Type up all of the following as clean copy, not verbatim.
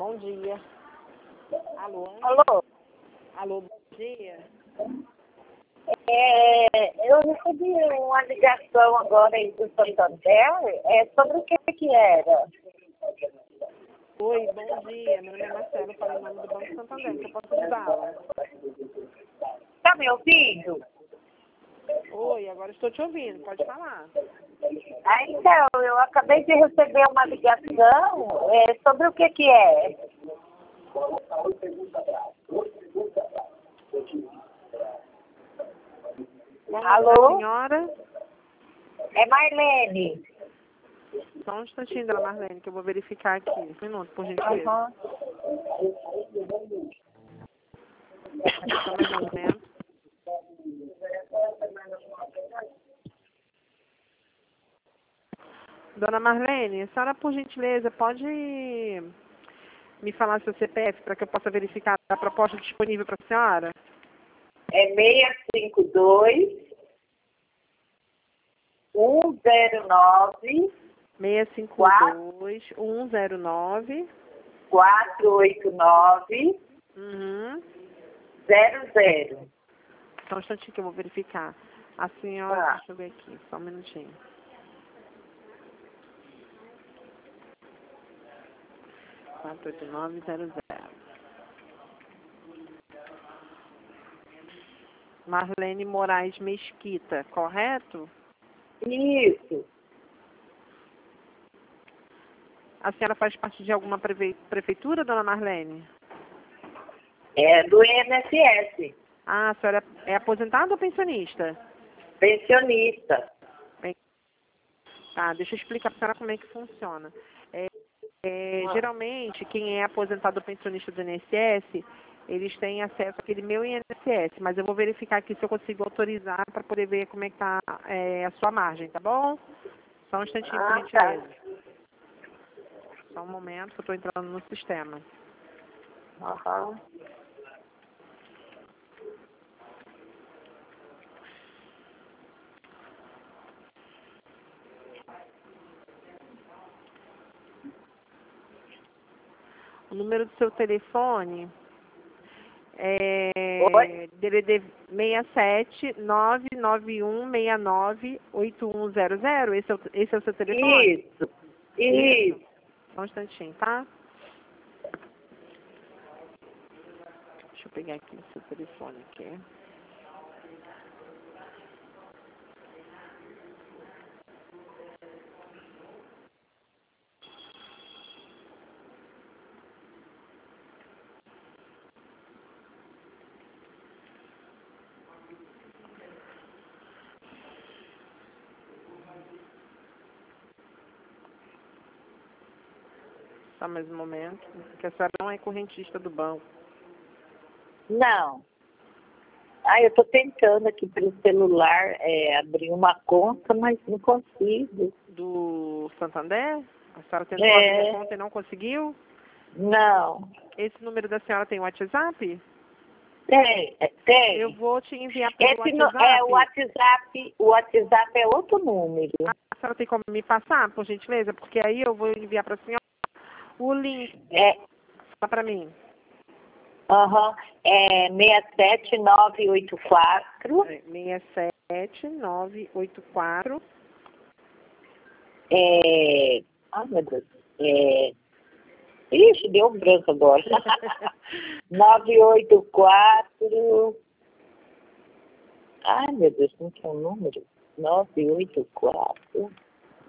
bom dia. Alô? Alô? Alô, bom dia. Eu recebi uma ligação agora aí do Santander. Sobre o que era? Oi, bom dia. Meu nome é Marcelo, falo em nome do Banco Santander. Que eu posso ajudá-la? Tá me ouvindo? Oi, agora estou te ouvindo. Pode falar. Então, eu acabei de receber uma ligação. Sobre o que é? Alô? Senhora? É Marlene. Só um instantinho, dona Marlene, que eu vou verificar aqui. Um minuto, por gentileza. Aham. Só mais um momento. Dona Marlene, a senhora, por gentileza, pode me falar seu CPF para que eu possa verificar a proposta disponível para a senhora? É 652 109 652 109 489 uhum. 00. Só um instantinho que eu vou verificar. A senhora, Tá. deixa eu ver aqui, só um minutinho. Quatro oito nove zero zero. Marlene Moraes Mesquita, correto? Isso. A senhora faz parte de alguma prefeitura, dona Marlene? É do INSS. Ah, a senhora é aposentada ou pensionista? Pensionista. Bem, tá, deixa eu explicar para a senhora como é que funciona. Geralmente, quem é aposentado ou pensionista do INSS, eles têm acesso àquele meu INSS, mas eu vou verificar aqui se eu consigo autorizar para poder ver como é que está a sua margem, tá bom? Só um instantinho, por Tá. gentileza. Só um momento que eu estou entrando no sistema. Aham. O número do seu telefone é Oi? DDD 67 99169 8100. Esse é o seu telefone? Isso. Isso. Só um instantinho, tá? Deixa eu pegar aqui o seu telefone aqui. Só mais um momento, porque a senhora não é correntista do banco. Não. Eu tô tentando aqui pelo celular abrir uma conta, mas não consigo. Do Santander? A senhora tentou abrir a conta e não conseguiu? Não. Esse número da senhora tem WhatsApp? Tem. Eu vou te enviar pelo Esse WhatsApp. o WhatsApp é outro número. A senhora tem como me passar, por gentileza? Porque aí eu vou enviar para a senhora o link. Fala para mim. Aham. É 67984. 67984. Ai, meu Deus. Ixi, deu um branco agora. 984. Ai, meu Deus, como que é o número? 984.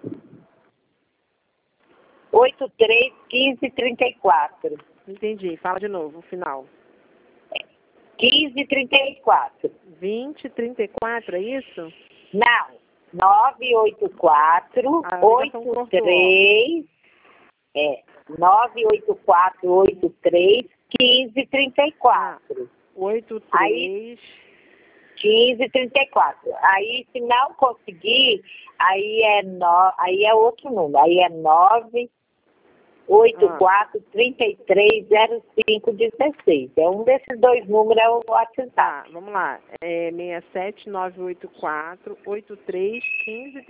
831534. Entendi. Fala de novo, o final. 1534. 2034, é isso? Não. 984 83 984 83 1534. 83. Aí 1534. Aí se não conseguir, aí é outro número. Aí é 984 33 05 16. É um desses dois números, é o WhatsApp. Tá, vamos lá. É 67984 83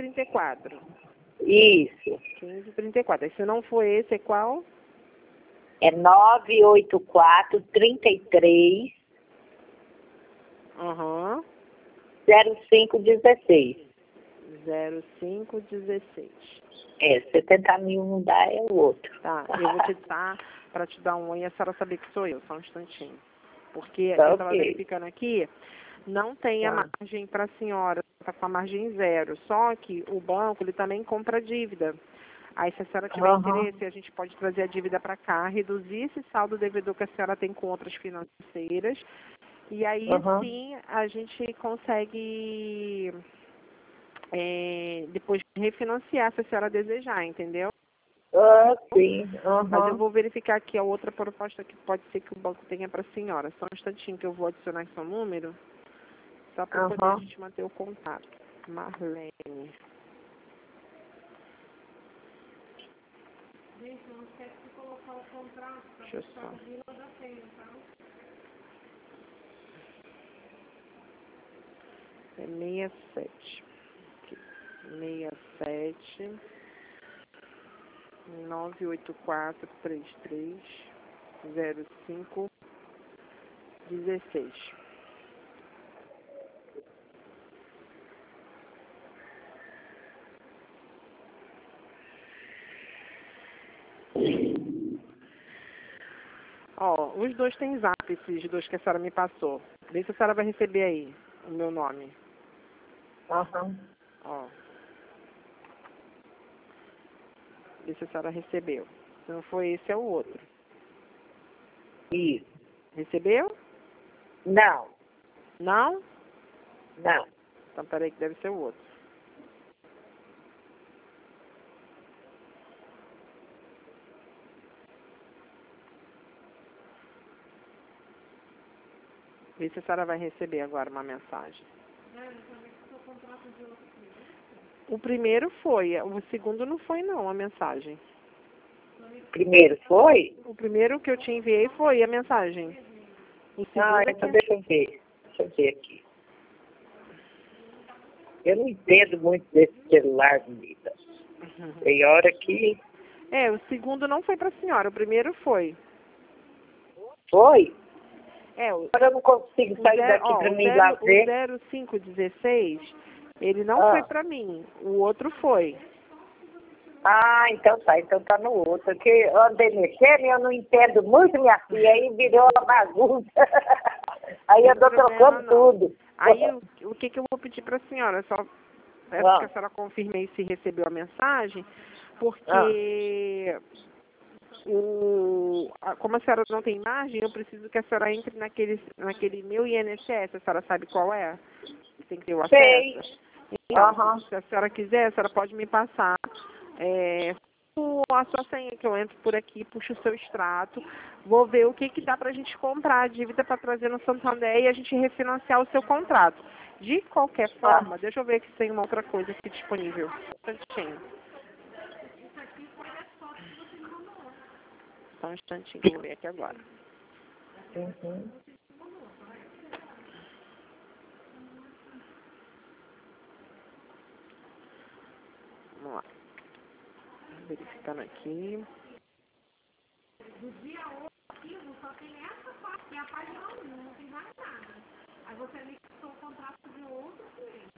1534. Isso. 1534. Aí, se não for esse, é qual? É 984-33 Aham. 0516. 0516. É, 70 mil não dá, é o outro. Tá, eu vou te dar, para te dar um oi, a senhora saber que sou eu, só um instantinho. Porque Tá, eu estava ok. verificando aqui, não tem a Tá. margem para a senhora, está com a margem zero. Só que o banco, ele também compra dívida. Aí, se a senhora tiver interesse, a gente pode trazer a dívida para cá, reduzir esse saldo devedor que a senhora tem com outras financeiras. E aí, sim, a gente consegue depois refinanciar, se a senhora desejar, entendeu? Ah, sim. Mas eu vou verificar aqui a outra proposta que pode ser que o banco tenha para a senhora. Só um instantinho que eu vou adicionar seu número, só para poder a gente manter o contato. Marlene. Gente, não esquece de colocar o contrato. Deixa eu só. É 67. Aqui. 67 98433 0516. Ó, os dois têm zap, esses dois que a senhora me passou. Vê se a senhora vai receber aí o meu nome. Ó. Vê se a senhora recebeu. Se não foi esse, é o outro. Isso. Recebeu? Não. Não? Não. Então, peraí que deve ser o outro. Vê se a senhora vai receber agora uma mensagem. O primeiro foi, o segundo não foi não, a mensagem. Primeiro foi? O primeiro que eu te enviei foi a mensagem. O segundo Então deixa eu ver. Deixa eu ver aqui. Eu não entendo muito desse celular, menina. Tem hora que... É, o segundo não foi para a senhora, o primeiro foi. Foi? É, Agora eu não consigo sair daqui para mim lá ver. O 0516, ele não foi para mim, o outro foi. Ah, então tá. Então tá no outro. Porque eu andei mexendo e eu não entendo muito, minha filha. Aí virou uma bagunça. Aí eu tô trocando tudo. Aí o que eu vou pedir para a senhora? Só peço que a senhora confirme aí se recebeu a mensagem, porque como a senhora não tem margem, eu preciso que a senhora entre naquele meu INSS. A senhora sabe qual é? Tem que ter o acesso. Sei. Então, se a senhora quiser, a senhora pode me passar a sua senha, que eu entro por aqui, puxo o seu extrato, vou ver o que dá pra gente comprar a dívida para trazer no Santander e a gente refinanciar o seu contrato. De qualquer forma, deixa eu ver se tem uma outra coisa aqui disponível. Só um instantinho, vou ver aqui agora. Vamos lá. Verificando aqui. Do dia 8, só tem essa parte, que é a página 1, não tem mais nada. Aí você anexou o contrato de outro cliente.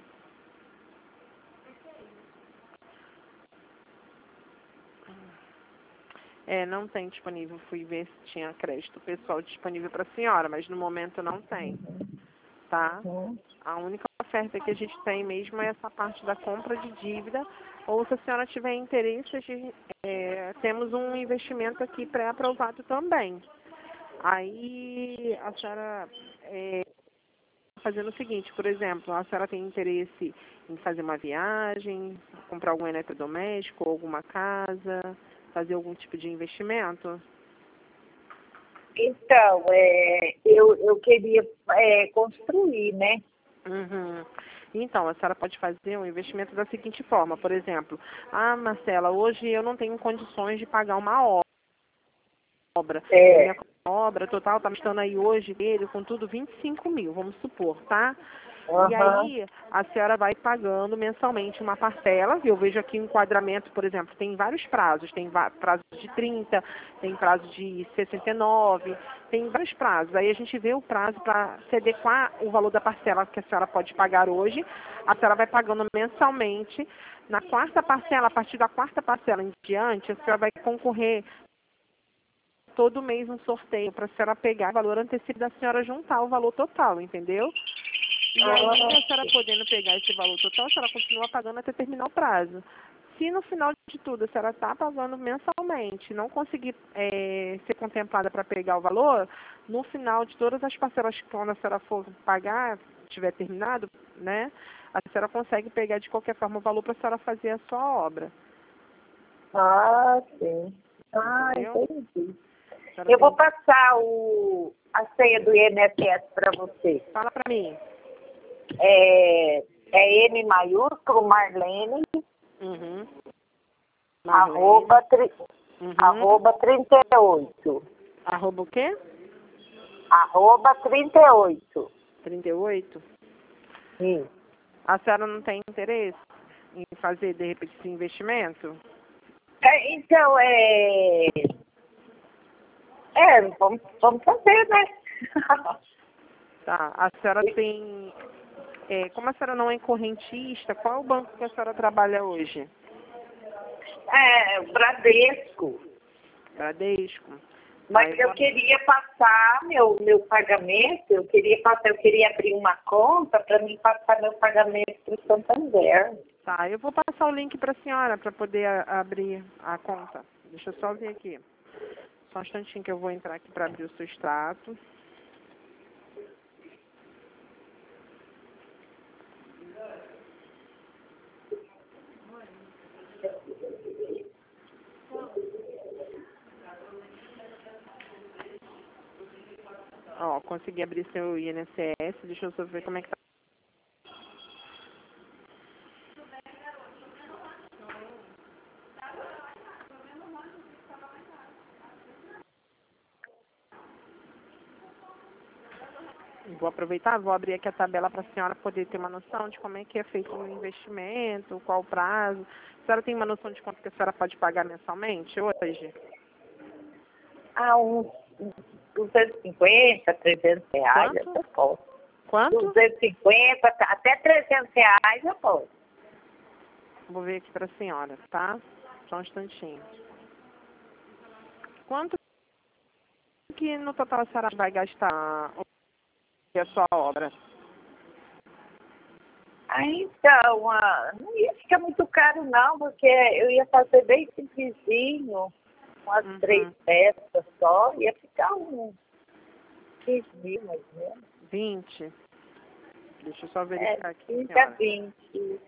Não tem disponível. Fui ver se tinha crédito pessoal disponível para a senhora, mas no momento não tem, tá? A única oferta que a gente tem mesmo é essa parte da compra de dívida, ou se a senhora tiver interesse, temos um investimento aqui pré-aprovado também. Aí a senhora fazendo o seguinte, por exemplo, a senhora tem interesse em fazer uma viagem, comprar algum eletrodoméstico, ou alguma casa, fazer algum tipo de investimento? Então, eu queria construir, né? Então, a senhora pode fazer um investimento da seguinte forma, por exemplo, Marcela, hoje eu não tenho condições de pagar uma obra. Minha obra total está me custando aí hoje, ele com tudo, 25 mil, vamos supor, tá? E aí, a senhora vai pagando mensalmente uma parcela. Eu vejo aqui um enquadramento, por exemplo, tem vários prazos. Tem prazo de 30, tem prazo de 69, tem vários prazos. Aí a gente vê o prazo para se adequar o valor da parcela que a senhora pode pagar hoje. A senhora vai pagando mensalmente. Na quarta parcela, a partir da quarta parcela em diante, a senhora vai concorrer todo mês um sorteio para a senhora pegar o valor antecipado da senhora juntar o valor total, entendeu? E aí, a senhora podendo pegar esse valor total, a senhora continua pagando até terminar o prazo. Se no final de tudo a senhora está pagando mensalmente, não conseguir ser contemplada para pegar o valor, no final de todas as parcelas, quando a senhora for pagar, tiver terminado, né, a senhora consegue pegar de qualquer forma o valor para a senhora fazer a sua obra. Ah, sim. Ah, Entendeu? entendi. Eu vou passar a senha do INSS para você. Fala para mim. É M maiúsculo, Marlene, Uhum. arroba 38. Arroba o quê? Arroba 38. 38? Sim. A senhora não tem interesse em fazer, de repente, esse investimento? Então, vamos fazer, né? Tá. A senhora tem... como a senhora não é correntista, qual é o banco que a senhora trabalha hoje? Bradesco. Bradesco. Mas eu queria passar meu pagamento, eu queria abrir uma conta para mim passar meu pagamento para o Santander. Tá, eu vou passar o link para a senhora para poder abrir a conta. Deixa eu só ver aqui. Só um instantinho que eu vou entrar aqui para abrir o seu extrato. Ó, consegui abrir seu INSS. Deixa eu só ver como é que tá. Vou aproveitar, vou abrir aqui a tabela para a senhora poder ter uma noção de como é que é feito o investimento, qual o prazo. A senhora tem uma noção de quanto que a senhora pode pagar mensalmente hoje? Uns 250, 300 reais, Quanto? eu posso. Quanto? 250, até 300 reais eu posso. Vou ver aqui para a senhora, tá? Só um instantinho. Quanto que no total a senhora vai gastar a sua obra? Então, não ia ficar muito caro não, porque eu ia fazer bem simplesinho, umas 3 peças só, ia ficar uns 15 mil mais ou menos. 20? Deixa eu só verificar aqui, 15 a senhora. 20.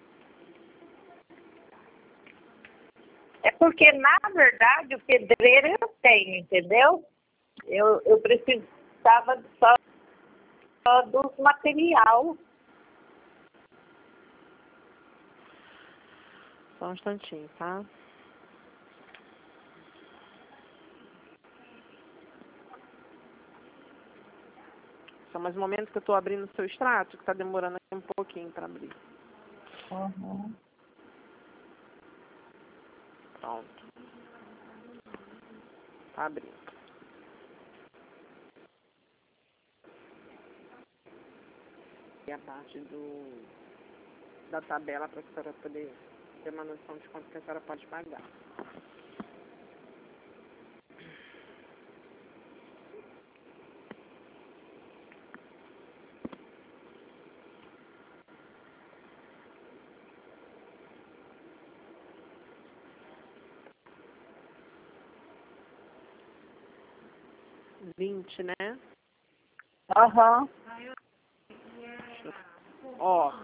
É porque, na verdade, o pedreiro eu tenho, entendeu? Eu precisava só dos material. Só um instantinho, tá? Só mais um momento que eu estou abrindo o seu extrato, que está demorando aqui um pouquinho para abrir. Uhum. Pronto. Tá abrindo. E a parte da tabela para a senhora poder ter uma noção de quanto que a senhora pode pagar. R$20, né? Aham. Ó,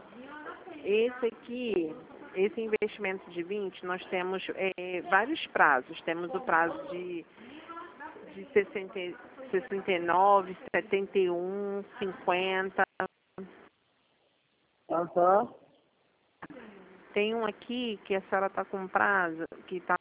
esse investimento de 20, nós temos vários prazos. Temos o prazo de 69, 71, 50. Aham. Tem um aqui que a senhora está com prazo, que está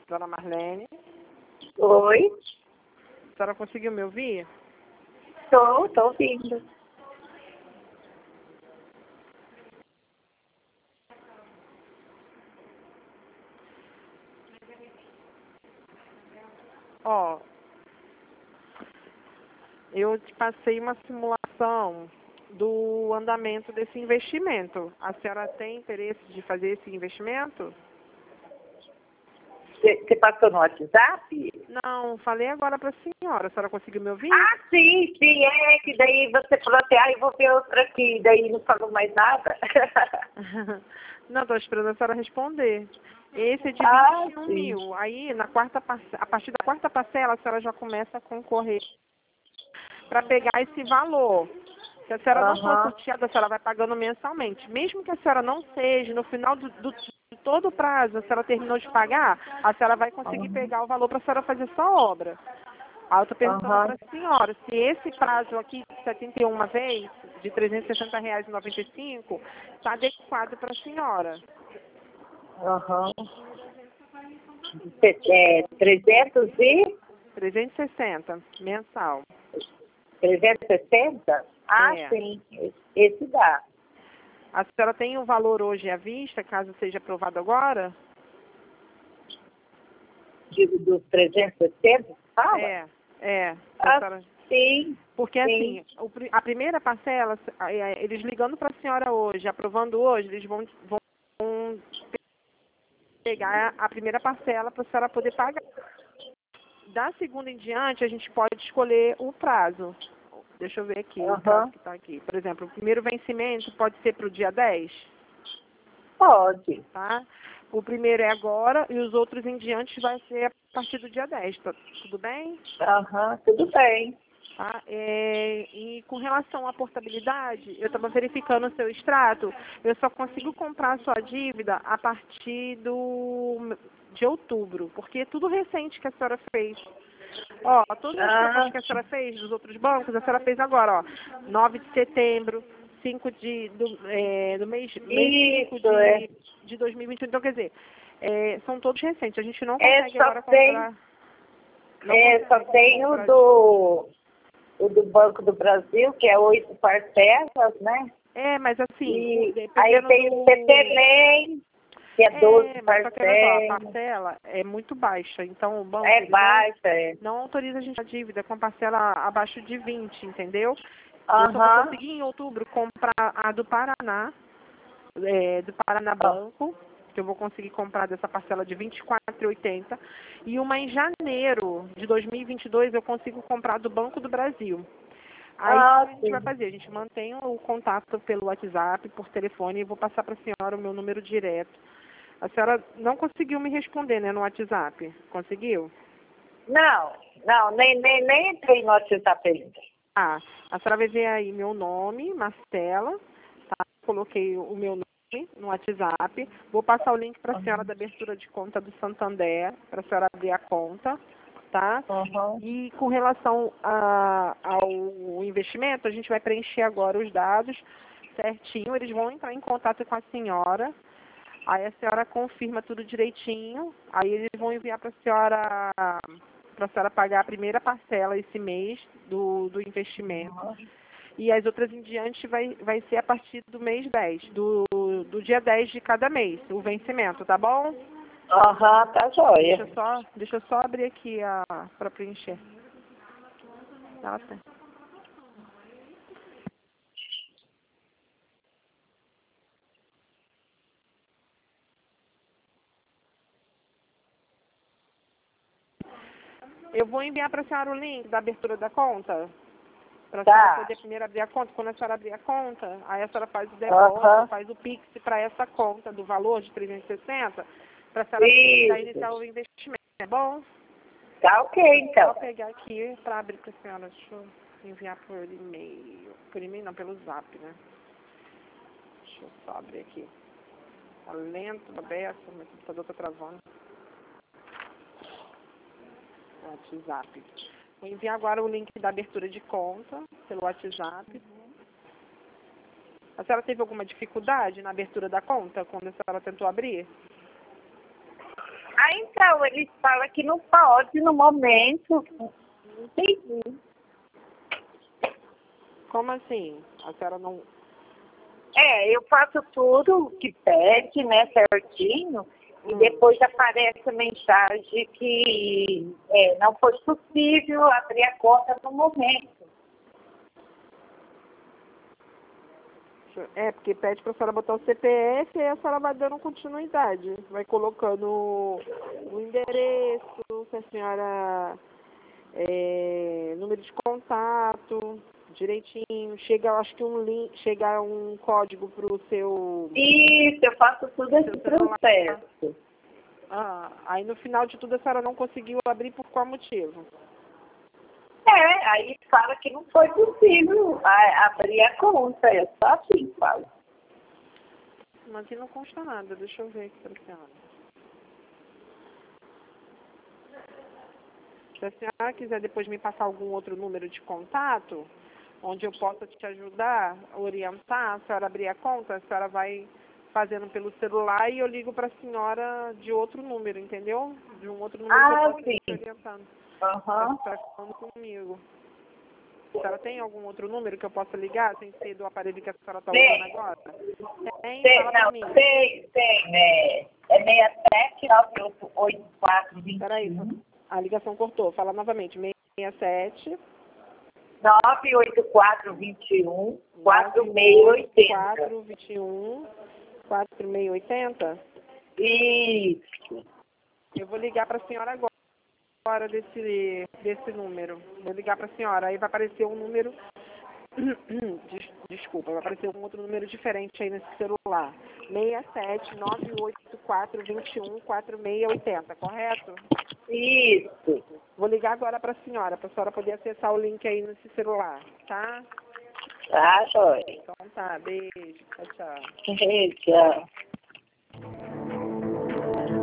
Dona Marlene, Oi, a senhora conseguiu me ouvir? tô ouvindo. Ó, eu te passei uma simulação do andamento desse investimento. A senhora tem interesse de fazer esse investimento? Você passou no WhatsApp? Não, falei agora para a senhora. A senhora conseguiu me ouvir? Ah, sim, é que daí você falou assim, eu vou ver outra aqui, daí não falou mais nada. Não, estou esperando a senhora responder. Esse é de Ah, 21 sim. mil. Aí, a partir da quarta parcela, a senhora já começa a concorrer para pegar esse valor. Se a senhora não for Aham, sorteada, a senhora vai pagando mensalmente. Mesmo que a senhora não seja, no final de todo o prazo, a senhora terminou de pagar, a senhora vai conseguir aham, pegar o valor para a senhora fazer sua obra. Aí eu estou perguntando para aham, a senhora, se esse prazo aqui de 71 vezes, de R$ 360,95, está adequado para a senhora. aham. 300 e 360 mensal. 360? Ah, É. sim, esse dá. A senhora tem o valor hoje à vista, caso seja aprovado agora? Dos 360, fala? É. Se a Ah, senhora... sim, Porque sim. assim, a primeira parcela, eles ligando para a senhora hoje, aprovando hoje, eles vão pegar a primeira parcela para a senhora poder pagar. Da segunda em diante, a gente pode escolher o prazo. Deixa eu ver aqui, o prazo Aham, que está aqui. Por exemplo, o primeiro vencimento pode ser para o dia 10, pode. tá? O primeiro é agora e os outros em diante vai ser a partir do dia 10, tá? Tudo bem? Aham, tudo bem. Tá? E com relação à portabilidade, eu estava verificando o seu extrato, eu só consigo comprar a sua dívida a partir de outubro, porque é tudo recente que a senhora fez. Ó, todas as compras Ah, que a senhora fez dos outros bancos, a senhora fez agora, ó, 9 de setembro, 5 do mês 5 isso, de 2021. Então, quer dizer, são todos recentes. A gente não é consegue só agora tem, comprar, não consegue só tem comprar. o do Banco do Brasil, que é 8 parcelas, né? Mas assim, E aí dependendo tem o do... CPLEM, que é 12 Mas só que olha só, a parcelas. parcela é muito baixa. Então, o banco, É ele baixa, não autoriza a gente a dívida com parcela abaixo de 20, entendeu? Eu só vou Aham, conseguir em outubro comprar a do Paraná, do Paraná ó, Banco, que eu vou conseguir comprar dessa parcela de R$ 24,80. E uma em janeiro de 2022 eu consigo comprar do Banco do Brasil. Aí o que a gente vai sim. fazer? A gente mantém o contato pelo WhatsApp, por telefone, e vou passar para a senhora o meu número direto. A senhora não conseguiu me responder, né, no WhatsApp? Conseguiu? Não, nem entrei no WhatsApp ainda. Ah, a senhora vai ver aí meu nome, Marcela, tá? Coloquei o meu nome no WhatsApp. Vou passar o link para a senhora da abertura de conta do Santander, para a senhora abrir a conta, tá? Aham, E com relação ao investimento, a gente vai preencher agora os dados certinho. Eles vão entrar em contato com a senhora. Aí a senhora confirma tudo direitinho. Aí eles vão enviar para a senhora pagar a primeira parcela esse mês do investimento. aham. E as outras em diante vai ser a partir do mês 10, do dia 10 de cada mês, o vencimento, tá bom? Aham, tá joia. Deixa eu só abrir aqui para preencher. Tá, tá. Eu vou enviar para a senhora o link da abertura da conta, para a senhora Tá. poder primeiro abrir a conta. Quando a senhora abrir a conta, aí a senhora faz o depósito, Aham, faz o Pix para essa conta do valor de 360, para a senhora já iniciar isso. o investimento, tá bom? Tá ok, Só então. pegar aqui para abrir para a senhora. Deixa eu enviar por e-mail. Por e-mail não, pelo zap, né? Deixa eu só abrir aqui. Tá lento, tá aberto, meu computador tá travando. WhatsApp. Vou enviar agora o link da abertura de conta pelo WhatsApp. A senhora teve alguma dificuldade na abertura da conta quando a senhora tentou abrir? Ah, então, eles falam que não pode no momento. Não entendi. Como assim? A senhora não... Eu faço tudo que pede, né, certinho, e depois aparece a mensagem que não foi possível abrir a conta no momento. Porque pede para a senhora botar o CPF e aí a senhora vai dando continuidade. Vai colocando o endereço, se a senhora... número de contato, direitinho. Chega, acho que um link, chega um código para o seu... Isso, eu faço tudo esse processo. Aí no final de tudo a senhora não conseguiu abrir por qual motivo? Aí fala que não foi possível abrir a conta. É só assim, fala. Mas aqui não consta nada, deixa eu ver aqui para a senhora. Se a senhora quiser depois me passar algum outro número de contato, onde eu possa te ajudar, orientar, a senhora abrir a conta, a senhora vai fazendo pelo celular e eu ligo para a senhora de outro número, entendeu? De um outro número que eu possa te orientando. A senhora falando comigo. A senhora tem algum outro número que eu possa ligar, sem ser do aparelho que a senhora está usando agora? Tem? Fala pra mim. Tem, né? É 67-984-21. Peraí, a ligação cortou. Fala novamente. 67... 984-21, 4680. 421, 4680? Isso. Eu vou ligar para a senhora agora desse número. Vou ligar para a senhora. Aí vai aparecer um número... Desculpa, vai aparecer um outro número diferente aí nesse celular. 67-984-21-4680, correto? Isso. Vou ligar agora para a senhora poder acessar o link aí nesse celular, tá? Tá, joia. Então tá, beijo, tchau, tchau. Tchau.